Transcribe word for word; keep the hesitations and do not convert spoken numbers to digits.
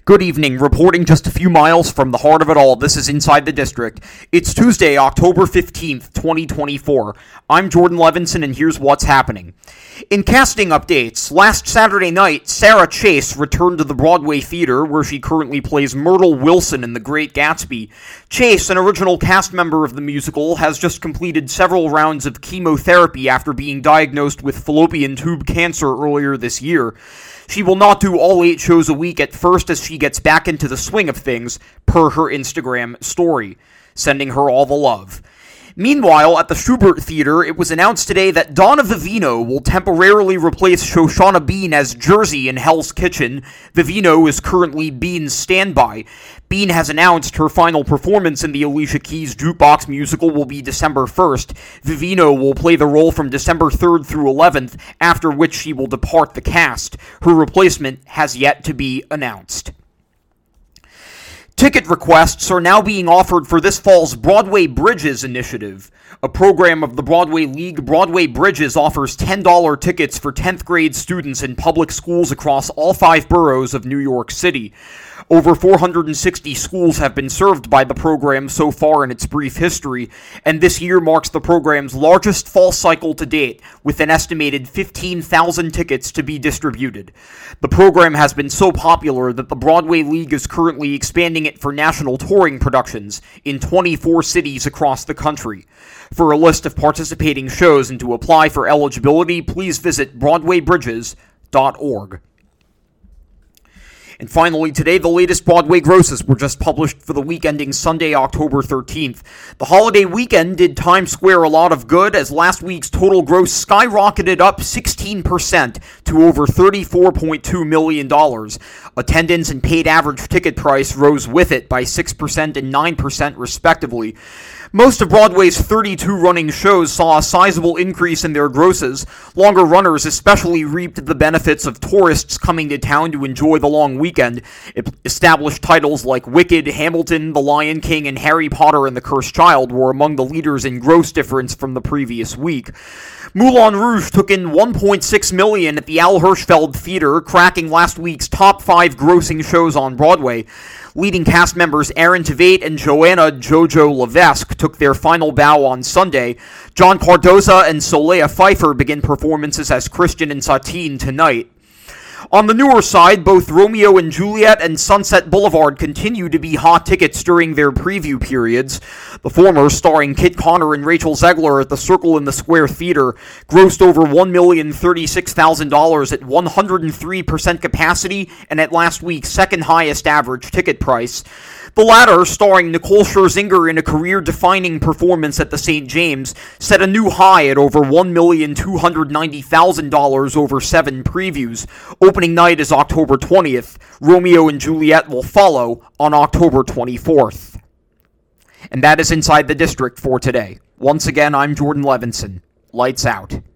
Good evening, reporting just a few miles from the heart of it all. This is Inside the District. It's Tuesday, October fifteenth, twenty twenty-four. I'm Jordan Levinson, and here's what's happening. In casting updates, last Saturday night, Sarah Chase returned to the Broadway Theater, where she currently plays Myrtle Wilson in The Great Gatsby. Chase, an original cast member of the musical, has just completed several rounds of chemotherapy after being diagnosed with fallopian tube cancer earlier this year. She will not do all eight shows a week at first as she gets back into the swing of things, per her Instagram story, sending her all the love. Meanwhile, at the Shubert Theater, it was announced today that Donna Vivino will temporarily replace Shoshana Bean as Jersey in Hell's Kitchen. Vivino is currently Bean's standby. Bean has announced her final performance in the Alicia Keys Jukebox musical will be December first. Vivino will play the role from December third through eleventh, after which she will depart the cast. Her replacement has yet to be announced. Ticket requests are now being offered for this fall's Broadway Bridges initiative. A program of the Broadway League, Broadway Bridges offers ten dollars tickets for tenth grade students in public schools across all five boroughs of New York City. Over four hundred sixty schools have been served by the program so far in its brief history, and this year marks the program's largest fall cycle to date, with an estimated fifteen thousand tickets to be distributed. The program has been so popular that the Broadway League is currently expanding it for national touring productions in twenty-four cities across the country. For a list of participating shows and to apply for eligibility, please visit broadway bridges dot org. And finally, today, the latest Broadway grosses were just published for the week ending Sunday, October thirteenth. The holiday weekend did Times Square a lot of good, as last week's total gross skyrocketed up sixteen percent to over thirty-four point two million dollars. Attendance and paid average ticket price rose with it by six percent and nine percent respectively. Most of Broadway's thirty-two running shows saw a sizable increase in their grosses. Longer runners especially reaped the benefits of tourists coming to town to enjoy the long weekend. Established titles like Wicked, Hamilton, The Lion King, and Harry Potter and the Cursed Child were among the leaders in gross difference from the previous week. Moulin Rouge took in one point six million dollars at the Al Hirschfeld Theater, cracking last week's top five grossing shows on Broadway. Leading cast members Aaron Tveit and Joanna Jojo Levesque took their final bow on Sunday. John Cardoza and Solea Pfeiffer begin performances as Christian and Satine tonight. On the newer side, both Romeo and Juliet and Sunset Boulevard continue to be hot tickets during their preview periods. The former, starring Kit Connor and Rachel Zegler at the Circle in the Square Theater, grossed over one million thirty-six thousand dollars at one hundred three percent capacity and at last week's second highest average ticket price. The latter, starring Nicole Scherzinger in a career-defining performance at the Saint James, set a new high at over one million two hundred ninety thousand dollars over seven previews. Opening night is October twentieth. Romeo and Juliet will follow on October twenty-fourth. And that is Inside the District for today. Once again, I'm Jordan Levinson. Lights out.